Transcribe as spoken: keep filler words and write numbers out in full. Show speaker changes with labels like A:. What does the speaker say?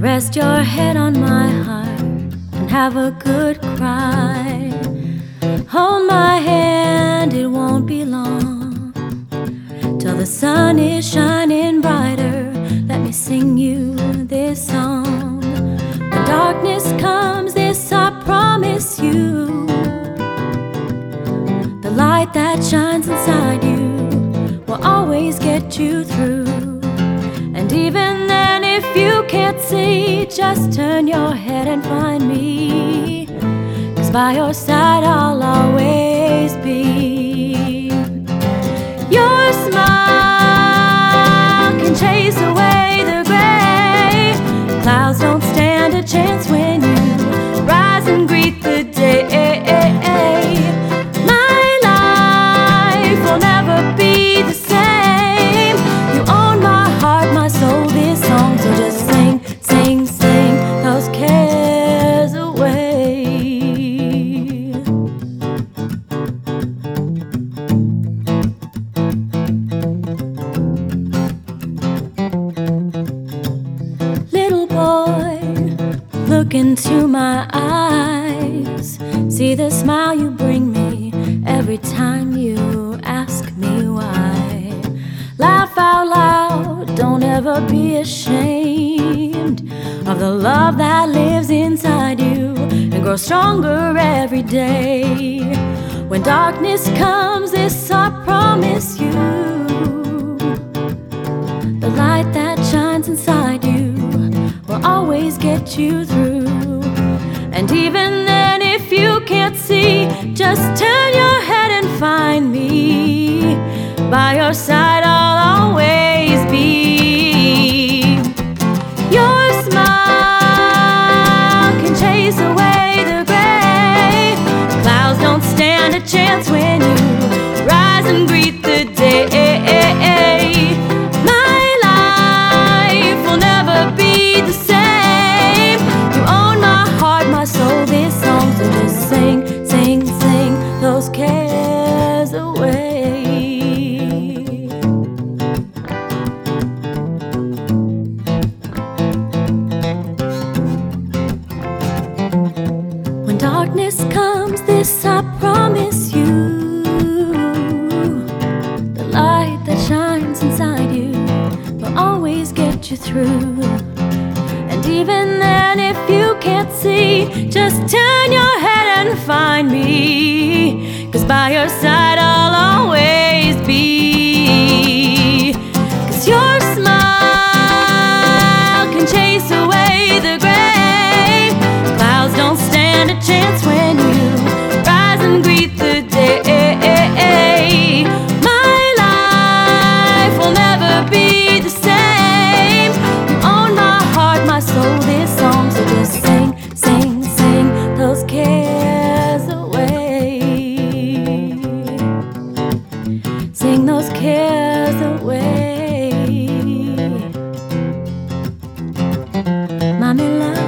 A: Rest your head on my heart and have a good cry. Hold my hand, it won't be long till the sun is shining brighter. Let me sing you this song. When darkness comes, this I promise you, the light that shines inside you will always get you through. And even then, if you can't see, just turn your head and find me, 'cause by your side I'll always be. Your smile can chase away the gray. Clouds don't stand a chance when you rise and greet the day. My life will never be the same. You own my heart, my soul, this song. So just sing, sing, sing those cares away. Little boy, look into my eyes. See the smile you bring me every time you ask me why. Laugh out loud, don't ever be ashamed of the love that lives inside you, and grow stronger every day. When darkness comes, this I promise you, the light that shines inside you will always get you through. And even then, if you can't see, just turn your head and find me. By your side I'll always be. Your smile can chase away the gray. Clouds don't stand a chance when you rise and greet the day. My life will never be the same. You own my heart, my soul, this song. So just sing, sing, sing those cares away. When darkness comes, this I promise you, the light that shines inside you will always get you through. And even then, if you can't see, just turn your head and find me, 'cause by your side I'll always be. 'Cause your smile can chase away the gray. Clouds don't stand a chance when you rise and greet the day. My life will never be the same. You own my heart, my soul, this song. So just sing, sing, sing those cares away. Sing those cares away. Mommy, love.